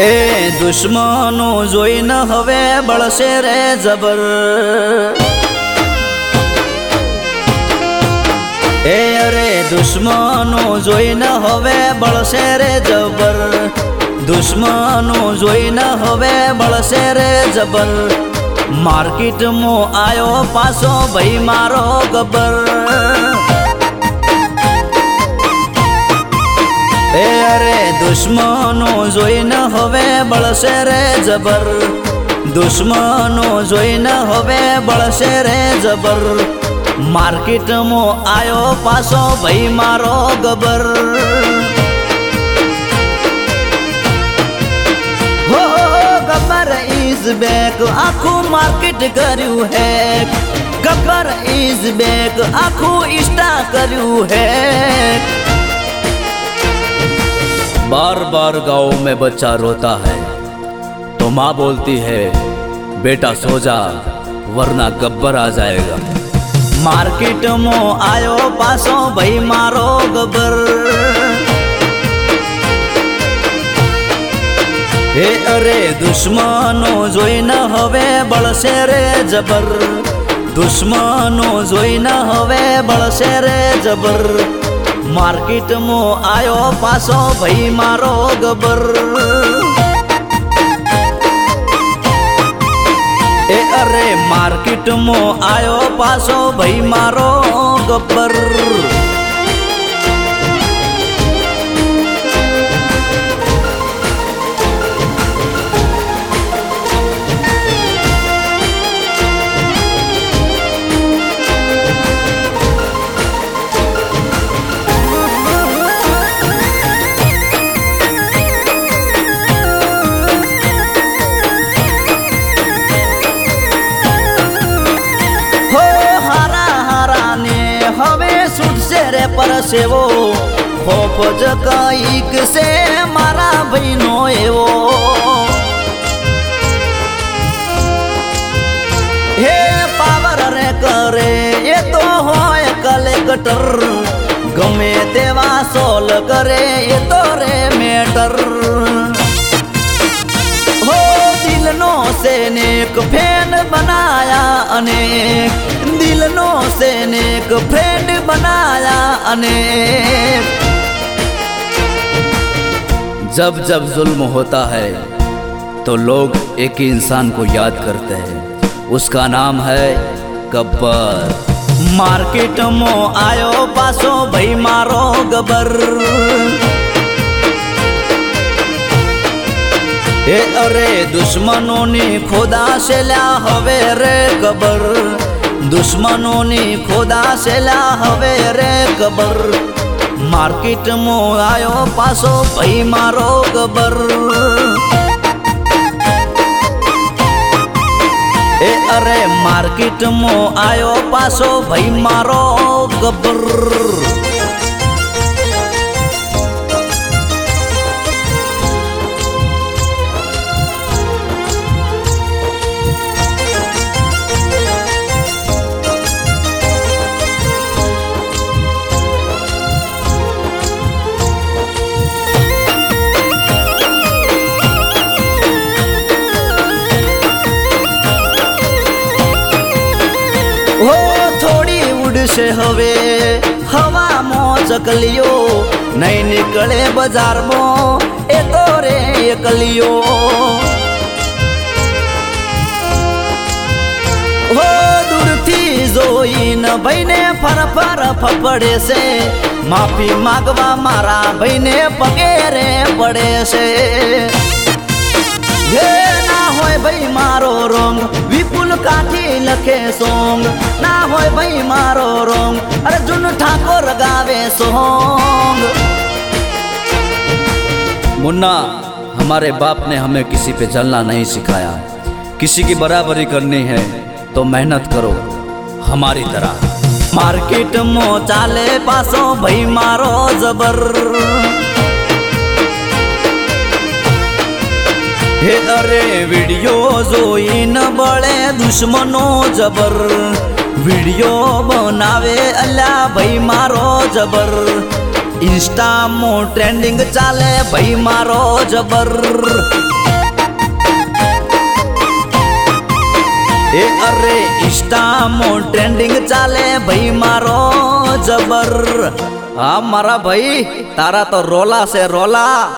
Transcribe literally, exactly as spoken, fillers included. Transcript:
ए दुश्मनो जोईने हवे बळशे रे जबर। ए अरे दुश्मनो जोईने हवे बळशे रे जबर। दुश्मनो जोईने हवे बळशे रे जबर। मार्केट मो आयो पासो भाई मारो गब्बर। ए अरे दुश्मनो जोईने हवे बळशे रे जबर। दुश्मनो जोईने हवे बळशे रे जबर। मार्केट मो आयो पासो भाई मारो गब्बर। हो गब्बर इज बैक आखू मार्केट कर्यु है। गब्बर इज बैक आखू इंस्टा कर्यु है। बार बार गाँव में बच्चा रोता है तो माँ बोलती है बेटा सो जा वरना गब्बर आ जाएगा। मार्केट मो आयो पासो भाई मारो गब्बर। हे अरे दुश्मनो जोईने हवे बळशे रे जबर। दुश्मनो जोईने हवे बळशे रे जबर। मार्केट मो आयो पासो भाई मारो गब्बर। ए अरे मार्केट मो आयो पासो भाई मारो गब्बर। परसेवो खोज कईक से मारा बहनो एवो। हे पावर रे करे ये तो होय कलेक्टर। गमे तेवा सोल करे ये तो रे मेटर। हो दिलनो से नेक फैन बनाया अनेक। दिलनो से नेक फ्रेंड बनाया अनेक। जब जब जुल्म होता है तो लोग एक ही इंसान को याद करते हैं, उसका नाम है गब्बर। मार्केट मो आयो पासो भाई मारो गब्बर। ए अरे दुश्मनों ने खुदा से ल्या हवे रे गब्बर। दुश्मनों ने खुदा से ला हवे रे गब्बर। मार्केट मो आयो पासो भाई मारो गब्बर। ए अरे मार्केट मो आयो पासो भाई मारो गब्बर। हो थोड़ी उड़ से हवे हवा मो चकलियो। नहीं निकले बाजार मो ए तो रे एकलियो। हो दूर थी जोईने भाईने फर फर फपड़े से। माफी मागवा मारा भाईने पगे रे पड़े से। हे ना होय भाई मारो रोंग विपुल काठी लखे सोंग। ना होय भाई मारो रोंग अर्जुन ठाकुर गावे सोंग। मुन्ना हमारे बाप ने हमें किसी पे जलना नहीं सिखाया। किसी की बराबरी करनी है तो मेहनत करो हमारी तरह। मार्केट मो चाले पासो भाई मारो जबर। हे अरे वीडियो जोईने बळे दुश्मनो जबर। वीडियो बनावे अल्ला भाई मारो जबर। इंस्टाમાં ટ્રેન્ડિંગ ચાલે ભાઈ મારો જબર એ અરે इंस्टाમાં ટ્રેન્ડિંગ ચાલે ભાઈ મારો જબર આ મારા ભાઈ તારા તો રોલા છે રોલા।